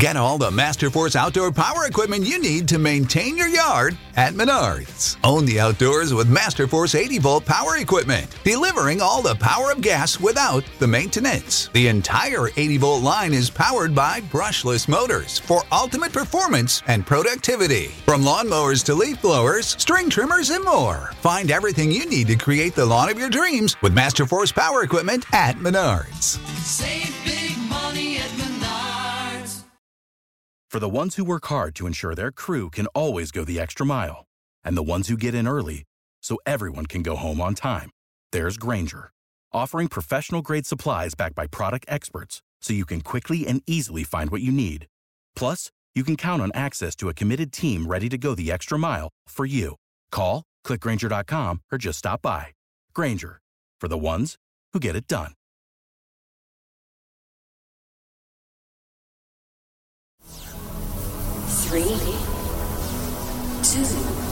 Get all the Masterforce outdoor power equipment you need to maintain your yard at Menards. Own the outdoors with Masterforce 80-volt power equipment, delivering all the power of gas without the maintenance. The entire 80-volt line is powered by brushless motors for ultimate performance and productivity. From lawnmowers to leaf blowers, string trimmers, and more. Find everything you need to create the lawn of your dreams with Masterforce power equipment at Menards. Save big money at Menards. For the ones who work hard to ensure their crew can always go the extra mile, and the ones who get in early so everyone can go home on time, there's Grainger, offering professional-grade supplies backed by product experts so you can quickly and easily find what you need. Plus, you can count on access to a committed team ready to go the extra mile for you. Call, click Grainger.com, or just stop by. Grainger, for the ones who get it done. Three, two,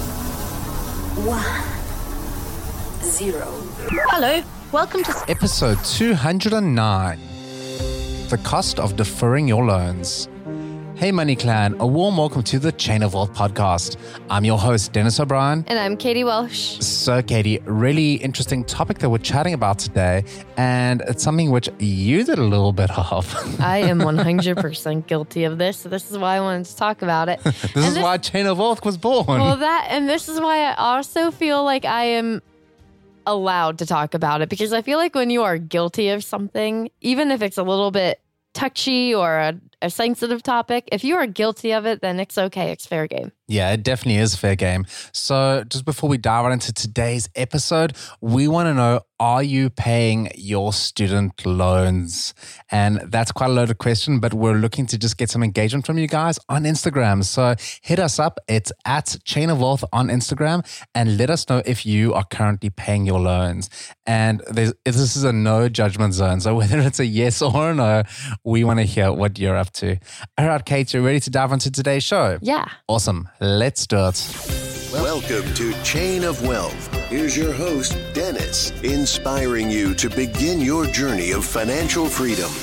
one, zero. Hello, welcome to Episode 209, The Cost of Deferring Your Loans. Hey Money Clan, a warm welcome to the Chain of Wealth podcast. I'm your host, Dennis O'Brien. And I'm Katie Welsh. So Katie, really interesting topic that we're chatting about today, and it's something which you did a little bit of. I am 100% guilty of this, so this is why I wanted to talk about it. This is why Chain of Wealth was born. Well, this is why I also feel like I am allowed to talk about it, because I feel like when you are guilty of something, even if it's a little bit touchy or a sensitive topic, if you are guilty of it, then it's okay. It's fair game. Yeah, it definitely is fair game. So just before we dive right into today's episode, we want to know, are you paying your student loans? And that's quite a loaded question, but we're looking to just get some engagement from you guys on Instagram. So hit us up. It's at Chain of Wealth on Instagram, and let us know if you are currently paying your loans. And this is a no judgment zone. So whether it's a yes or a no, we want to hear what you're up to. All right, Kate, you ready to dive into today's show? Yeah. Awesome. Let's do it. Welcome to Chain of Wealth. Here's your host, Dennis, inspiring you to begin your journey of financial freedom.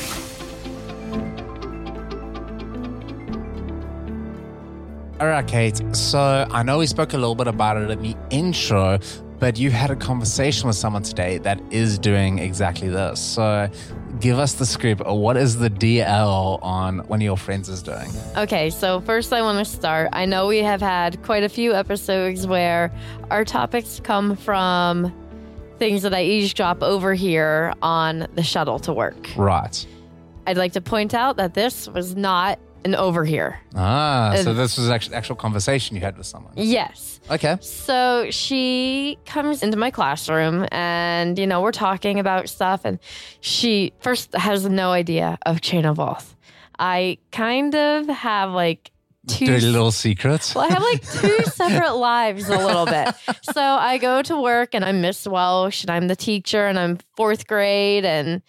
All right, Kate. So I know we spoke a little bit about it in the intro, but you had a conversation with someone today that is doing exactly this. So give us the scoop. What is the DL on one of your friends is doing? Okay, so first I want to start. I know we have had quite a few episodes where our topics come from things that I eavesdrop over here on the shuttle to work. Right. I'd like to point out that this was not an overhear. So this was actual conversation you had with someone. Yes. Okay. So she comes into my classroom and, we're talking about stuff, and she first has no idea of Chain of Wealth. I kind of have two dirty little secrets. Well, I have two separate lives a little bit. So I go to work and I'm Miss Welsh and I'm the teacher and I'm fourth grade and,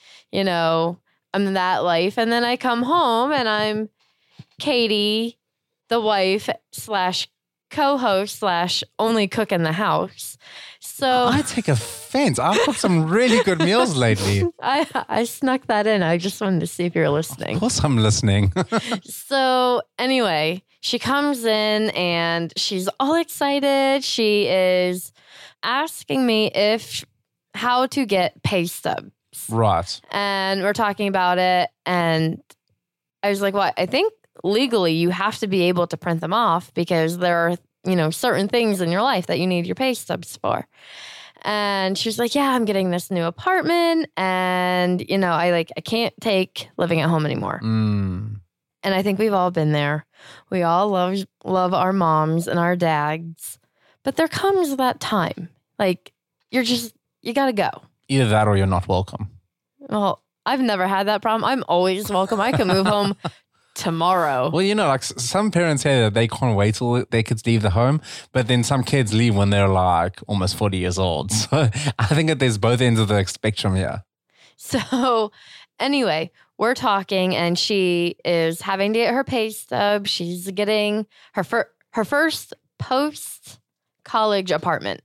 I'm that life. And then I come home and I'm Katie, the wife / co-host / only cook in the house. So I take offense. I've cooked some really good meals lately. I snuck that in. I just wanted to see if you're listening. Of course I'm listening. So anyway, she comes in and she's all excited. She is asking me how to get pay stubs. Right. And we're talking about it. And I was like, well, I think legally you have to be able to print them off because there are, certain things in your life that you need your pay stubs for. And she was like, yeah, I'm getting this new apartment and, I can't take living at home anymore. And I think we've all been there. We all love our moms and our dads, but there comes that time. You got to go. Either that or you're not welcome. Well, I've never had that problem. I'm always welcome. I can move home tomorrow. Well, some parents say that they can't wait till their kids leave the home, but then some kids leave when they're almost 40 years old. So I think that there's both ends of the spectrum here. So anyway, we're talking and she is having to get her pay stub. She's getting her first post-college apartment.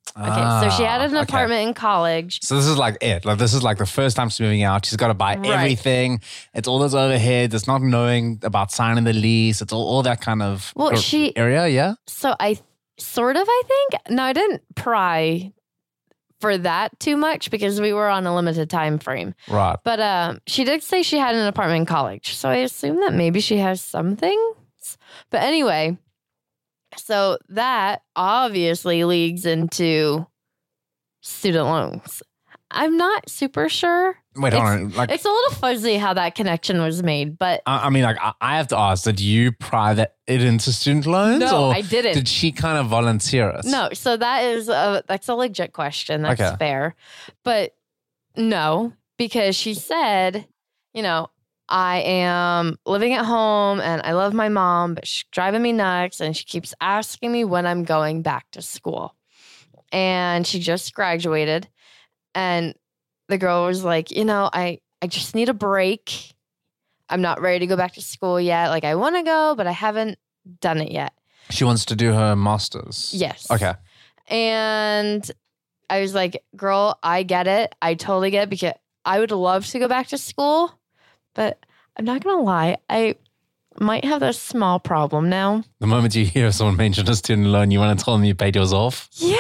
Okay, so she had an apartment in college. So this is like it. Like this is like the first time she's moving out. She's got to buy everything. It's all those overheads. It's not knowing about signing the lease. It's all that kind of area. Yeah. So I think. No, I didn't pry for that too much because we were on a limited time frame. Right. But she did say she had an apartment in college. So I assume that maybe she has some things. But anyway, so that obviously leads into student loans. I'm not super sure. Wait, hold on. Like, it's a little fuzzy how that connection was made, but I mean, like, I have to ask, did you pry it into student loans? No, or I didn't. Did she kind of volunteer it? No, so that's a legit question. That's fair. But no, because she said, I am living at home and I love my mom, but she's driving me nuts and she keeps asking me when I'm going back to school. And she just graduated and the girl was like, I just need a break. I'm not ready to go back to school yet. Like I want to go, but I haven't done it yet. She wants to do her master's. Yes. Okay. And I was like, girl, I get it. I totally get it because I would love to go back to school. But I'm not going to lie, I might have a small problem now. The moment you hear someone mention a student loan, you want to tell them you paid yours off? Yeah.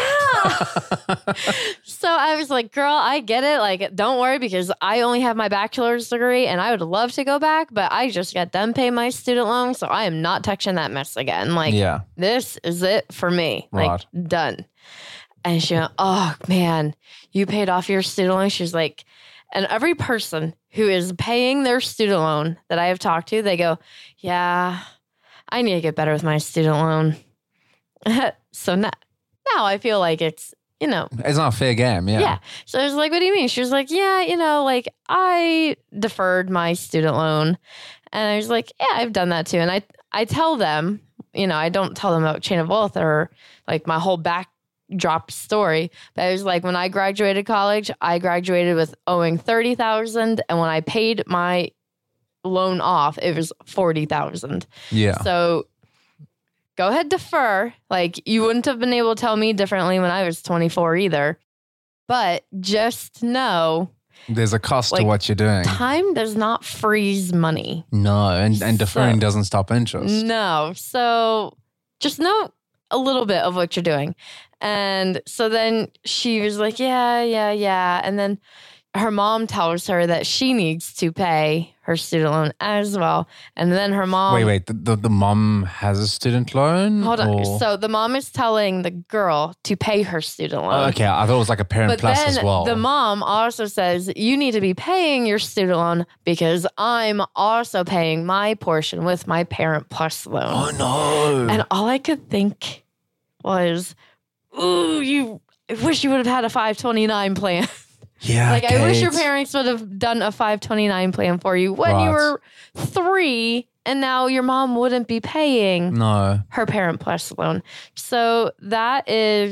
So I was like, girl, I get it. Like, don't worry because I only have my bachelor's degree and I would love to go back, but I just got done paying my student loan. So I am not touching that mess again. Like, This is it for me. Right. Like, done. And she went, oh, man, you paid off your student loan? She's like, and every person who is paying their student loan that I have talked to, they go, yeah, I need to get better with my student loan. So now I feel like it's, It's not a fair game, yeah. Yeah. So I was like, what do you mean? She was like, yeah, like I deferred my student loan. And I was like, yeah, I've done that too. And I tell them, I don't tell them about Chain of Wealth or like my whole backdrop story. But I was like, when I graduated college, I graduated with owing $30,000. And when I paid my loan off, it was $40,000. Yeah. So go ahead, defer. Like you wouldn't have been able to tell me differently when I was 24 either. But just know there's a cost to what you're doing. Time does not freeze money. No, and deferring doesn't stop interest. No. So just know a little bit of what you're doing. And so then she was like, yeah. And then her mom tells her that she needs to pay her student loan as well. And then her mom... Wait. The mom has a student loan? Hold on. So the mom is telling the girl to pay her student loan. Oh, okay. I thought it was like a Parent Plus as well. The mom also says, you need to be paying your student loan because I'm also paying my portion with my Parent Plus loan. Oh, no. And all I could think was, ooh, I wish you would have had a 529 plan. Yeah, like I wish your parents would have done a 529 plan for you when you were 3, and now your mom wouldn't be paying her Parent Plus loan. So that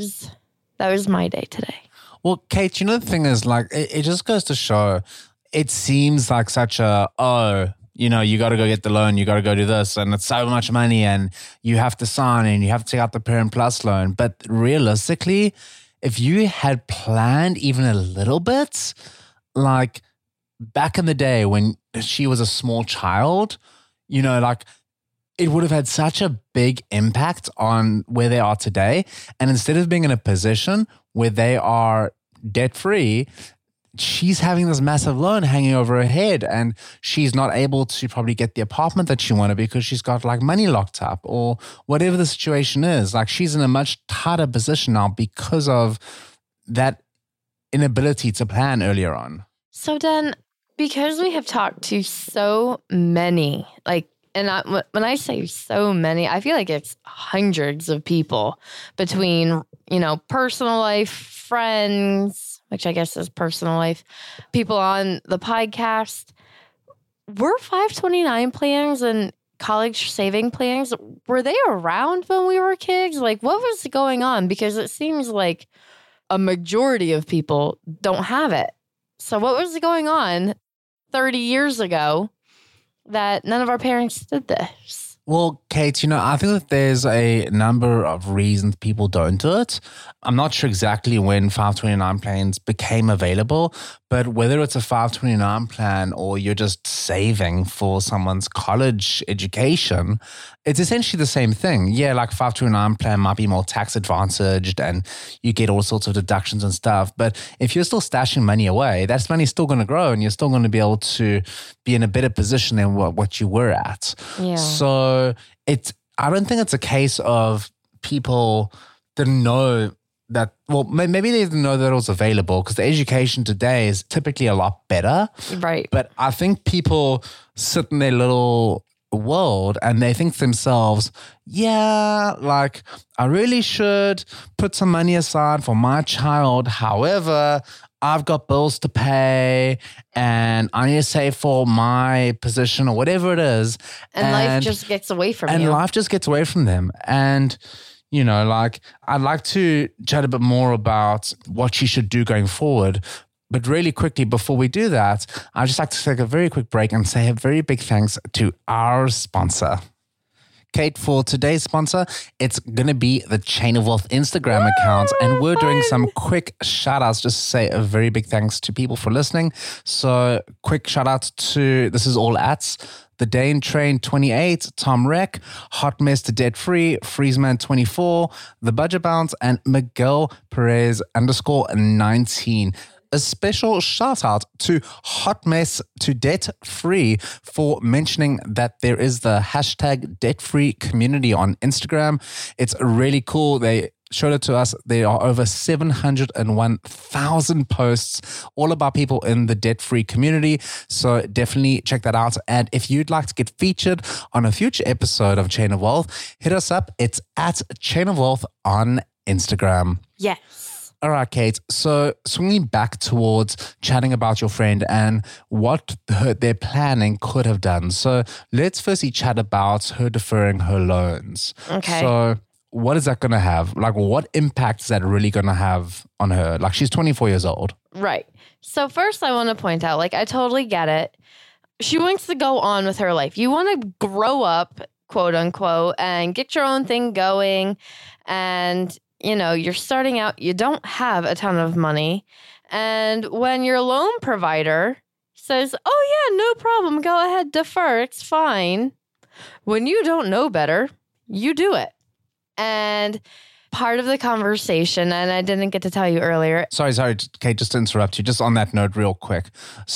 was my day today. Well, Kate, the thing is, like, it just goes to show. It seems like such a you got to go get the loan, you got to go do this, and it's so much money, and you have to sign, and you have to take out the Parent Plus loan. But realistically, if you had planned even a little bit, like back in the day when she was a small child, like it would have had such a big impact on where they are today. And instead of being in a position where they are debt-free, she's having this massive loan hanging over her head and she's not able to probably get the apartment that she wanted because she's got like money locked up or whatever the situation is. Like she's in a much tighter position now because of that inability to plan earlier on. So Dan, because we have talked to so many, when I say so many, I feel like it's hundreds of people between, personal life, friends, which I guess is personal life, people on the podcast. Were 529 plans and college saving plans, were they around when we were kids? Like, what was going on? Because it seems like a majority of people don't have it. So what was going on 30 years ago that none of our parents did this? Well, Kate, I think that there's a number of reasons people don't do it. I'm not sure exactly when 529 plans became available, but whether it's a 529 plan or you're just saving for someone's college education, it's essentially the same thing. Yeah, like 529 plan might be more tax advantaged and you get all sorts of deductions and stuff. But if you're still stashing money away, that money's still going to grow and you're still going to be able to be in a better position than what you were at. Yeah. So I don't think it's a case of people didn't know that, well, maybe they didn't know that it was available because the education today is typically a lot better. Right. But I think people sit in their little world and they think to themselves, yeah, like I really should put some money aside for my child. However, I've got bills to pay and I need to save for my position or whatever it is. And life just gets away from you. And life just gets away from them. And, like I'd like to chat a bit more about what you should do going forward. But really quickly, before we do that, I'd just like to take a very quick break and say a very big thanks to our sponsor. Kate, for today's sponsor, it's going to be the Chain of Wealth Instagram account. And we're doing some quick shout outs just to say a very big thanks to people for listening. So quick shout out to, this is all ats, The Dane Train 28, Tom Reck, Hot Mess to Debt Free, Freezeman 24, The Budget Bounce, and Miguel Perez _19. A special shout out to Hot Mess to Debt Free for mentioning that there is the hashtag Debt Free community on Instagram. It's really cool. They showed it to us. There are over 701,000 posts all about people in the debt-free community. So definitely check that out. And if you'd like to get featured on a future episode of Chain of Wealth, hit us up. It's at Chain of Wealth on Instagram. Yes. All right, Kate. So swinging back towards chatting about your friend and what their planning could have done. So let's firstly chat about her deferring her loans. Okay. So what is that going to have? Like, what impact is that really going to have on her? Like, she's 24 years old. Right. So first I want to point out, I totally get it. She wants to go on with her life. You want to grow up, quote unquote, and get your own thing going. And you're starting out, you don't have a ton of money. And when your loan provider says, oh, yeah, no problem, go ahead, defer, it's fine. When you don't know better, you do it. And part of the conversation, and I didn't get to tell you earlier. Sorry, Kate, just to interrupt you, just on that note real quick.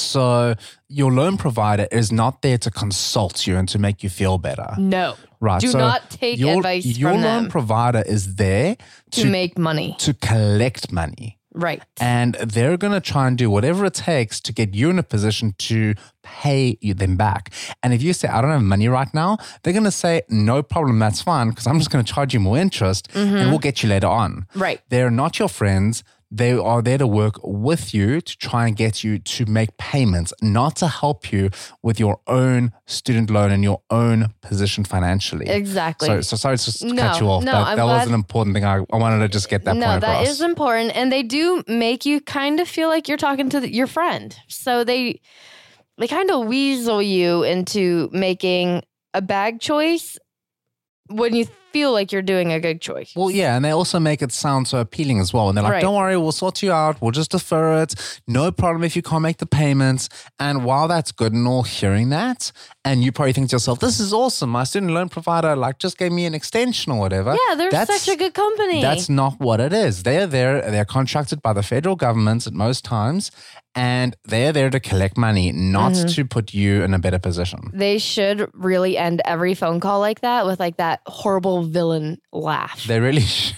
So your loan provider is not there to consult you and to make you feel better. No. Right. Do not take advice from them. Your loan provider is there to make money. To collect money. Right. And they're going to try and do whatever it takes to get you in a position to pay them back. And if you say, I don't have money right now, they're going to say, no problem, that's fine, because I'm just going to charge you more interest and we'll get you later on. Right. They're not your friends. They are there to work with you to try and get you to make payments, not to help you with your own student loan and your own position financially. Exactly. So sorry to cut you off, but that was an important thing. I wanted to just get that point across. No, that is important. And they do make you kind of feel like you're talking to your friend. So they kind of weasel you into making a bad choice when you feel like you're doing a good choice. Well, yeah, and they also make it sound so appealing as well. And they're like, Don't worry, we'll sort you out. We'll just defer it. No problem if you can't make the payments. And while that's good and all hearing that, and you probably think to yourself, this is awesome. My student loan provider just gave me an extension or whatever. Yeah, they're such a good company. That's not what it is. They're contracted by the federal government at most times. And they're there to collect money, not to put you in a better position. They should really end every phone call like that with that horrible villain laugh. They really should.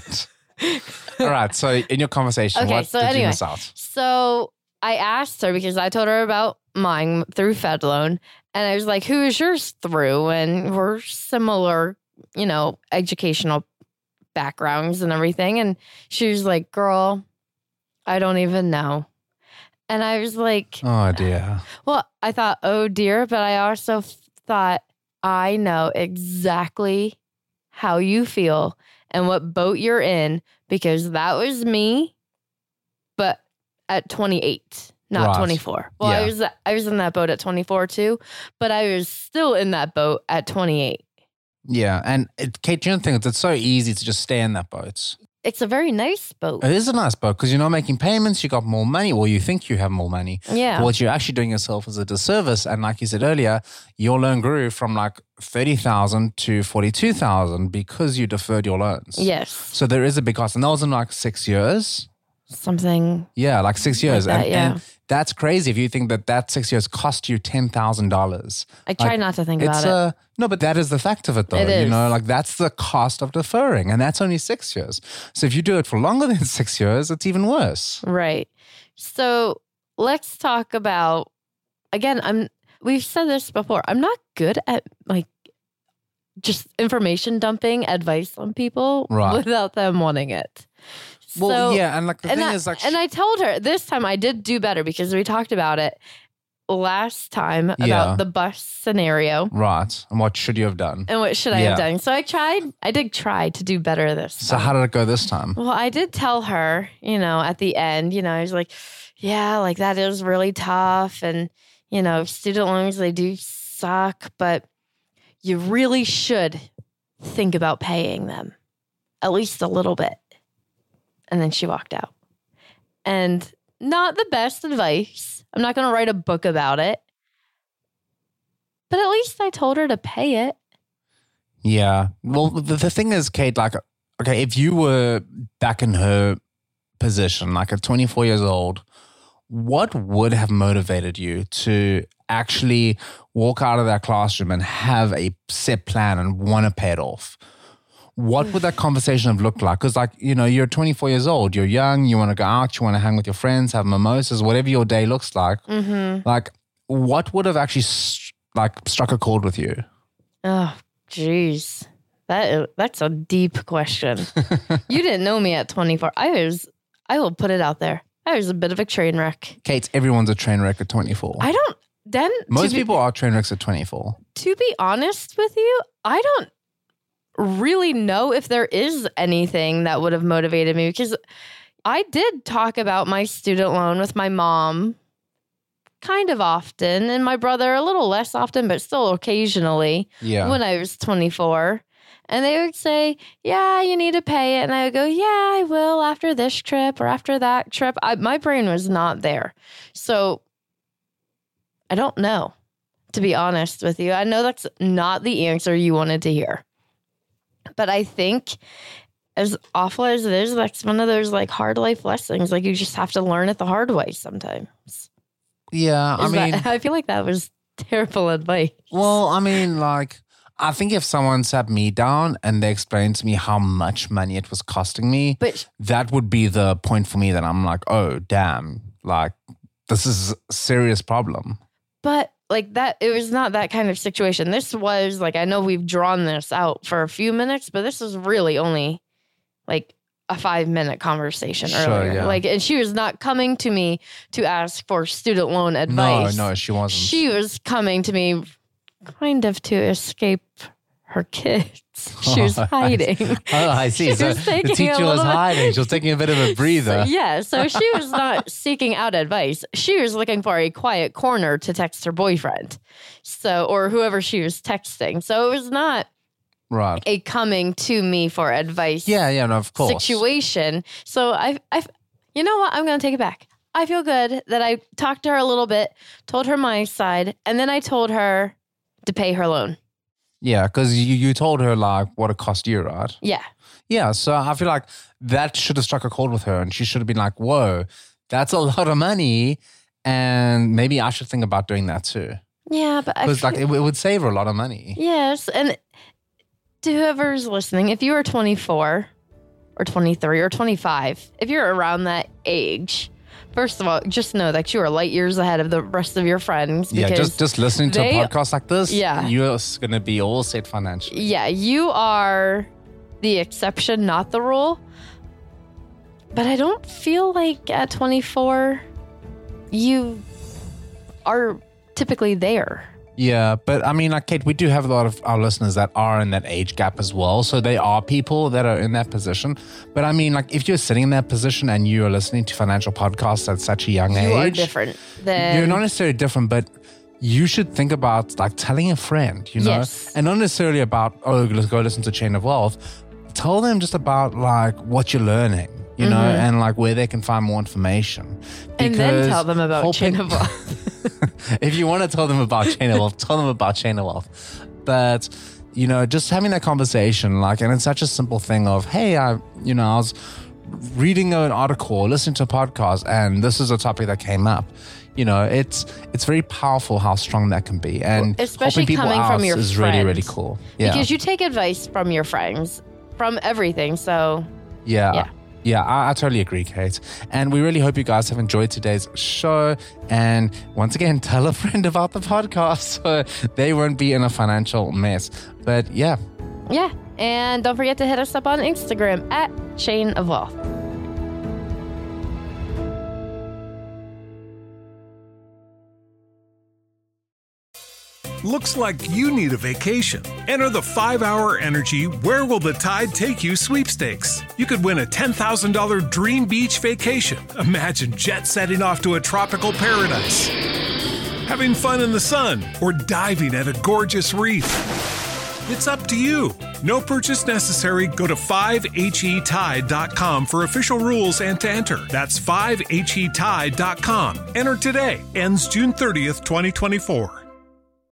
All right. So in your conversation, what did you miss out? So I asked her because I told her about mine through FedLoan. And I was like, who is yours through? And we're similar, educational backgrounds and everything. And she was like, girl, I don't even know. And I was like, oh, dear. Well, I thought, oh, dear. But I also thought, I know exactly how you feel and what boat you're in, because that was me, but at 28, not 24. Well, yeah. I was in that boat at 24 too, but I was still in that boat at 28. Yeah. And Kate, you don't think it's so easy to just stay in that boat? It's a very nice boat. It is a nice boat because you're not making payments. You got more money, or you think you have more money. Yeah. But what you're actually doing yourself is a disservice. And like you said earlier, your loan grew from like 30,000 to 42,000 because you deferred your loans. Yes. So there is a big cost. And that was in like 6 years. Something. Yeah, like 6 years. Like that, and that's crazy if you think that 6 years cost you $10,000. I try not to think about it. No, but that is the fact of it though. It is. You know, like that's the cost of deferring, and that's only 6 years. So if you do it for longer than 6 years, it's even worse. Right. So let's talk about, again, we've said this before. I'm not good at like just information dumping advice on people without them wanting it. Well, So- yeah, and like the thing is like, And I told her this time I did do better because we talked about it last time Yeah. about the bus scenario right. And what should you have done? and what should I Yeah. have done. So I did try to do better this So time. how did it go this time? Well, I did tell her, at the end, I was like, yeah, like that is really tough. And, student loans, they do suck, but you really should think about paying them at least a little bit. And then she walked out. And not the best advice. I'm not going to write a book about it. But at least I told her to pay it. Yeah. Well, the thing is, Kate, like, okay, if you were back in her position, like at 24 years old, what would have motivated you to actually walk out of that classroom and have a set plan and want to pay it off? What would that conversation have looked like? Because like, you're 24 years old, you're young, you want to go out, you want to hang with your friends, have mimosas, whatever your day looks like. Mm-hmm. Like, what would have actually struck a chord with you? Oh, jeez. That's a deep question. You didn't know me at 24. I will put it out there. I was a bit of a train wreck. Kate, everyone's a train wreck at 24. Most people are train wrecks at 24. To be honest with you, I don't really know if there is anything that would have motivated me because I did talk about my student loan with my mom kind of often and my brother a little less often, but still occasionally when I was 24. And they would say, yeah, you need to pay it. And I would go, yeah, I will after this trip or after that trip. My brain was not there. So I don't know, to be honest with you. I know that's not the answer you wanted to hear. But I think as awful as it is, that's one of those like hard life lessons. Like you just have to learn it the hard way sometimes. Yeah, I feel like that was terrible advice. Well, I think if someone sat me down and they explained to me how much money it was costing me, that would be the point for me that I'm like, oh, damn, like this is a serious problem. But like that, it was not that kind of situation. This was like, I know we've drawn this out for a few minutes, but this is really only like a 5-minute conversation earlier. Yeah. Like, and she was not coming to me to ask for student loan advice. No, she wasn't. She was coming to me kind of to escape her kids. She was hiding. Oh, I see. So the teacher was hiding. She was taking a bit of a breather. So she was not seeking out advice. She was looking for a quiet corner to text her boyfriend. Or whoever she was texting. So it was not a coming to me for advice no, of course. situation. So I you know what? I'm going to take it back. I feel good that I talked to her a little bit, told her my side, and then I told her to pay her loan. Yeah, because you told her like what it cost you, right? Yeah. Yeah, so I feel like that should have struck a chord with her and she should have been like, whoa, that's a lot of money and maybe I should think about doing that too. Yeah, but because like it would save her a lot of money. Yes, and to whoever's listening, if you are 24 or 23 or 25, if you're around that age, first of all, just know that you are light years ahead of the rest of your friends. Yeah, just listening to a podcast like this, you're going to be all set financially. Yeah, you are the exception, not the rule. But I don't feel like at 24, you are typically there. Yeah, but I mean, like, Kate, we do have a lot of our listeners that are in that age gap as well. So they are people that are in that position. But I mean, like, if you're sitting in that position and you're listening to financial podcasts at such a young age. You are different. You're not necessarily different, but you should think about like telling a friend, you know, Yes. and not necessarily about, oh, let's go listen to Chain of Wealth. Tell them just about like what you're learning, you know, and like where they can find more information. And then Because tell them about helping- Chain of Wealth. If you want to tell them about Chain of Wealth, tell them about Chain of Wealth. But, you know, just having that conversation, like, and it's such a simple thing of, hey, I was reading an article, or listening to a podcast, and this is a topic that came up. You know, it's very powerful how strong that can be, and Especially helping people coming out from your is friends. really, really cool. Yeah, Because you take advice from your friends, from everything. So yeah. I totally agree, Kate. And we really hope you guys have enjoyed today's show. And once again, tell a friend about the podcast so they won't be in a financial mess. But yeah. yeah. And don't forget to hit us up on Instagram at Chain of Wealth. Looks like you need a vacation. Enter the 5-Hour Energy Where Will the Tide Take You sweepstakes. You could win a $10,000 dream beach vacation. Imagine jet setting off to a tropical paradise, having fun in the sun, or diving at a gorgeous reef. It's up to you. No purchase necessary. Go to 5HETide.com for official rules and to enter. That's 5HETide.com. Enter today. Ends June 30th, 2024.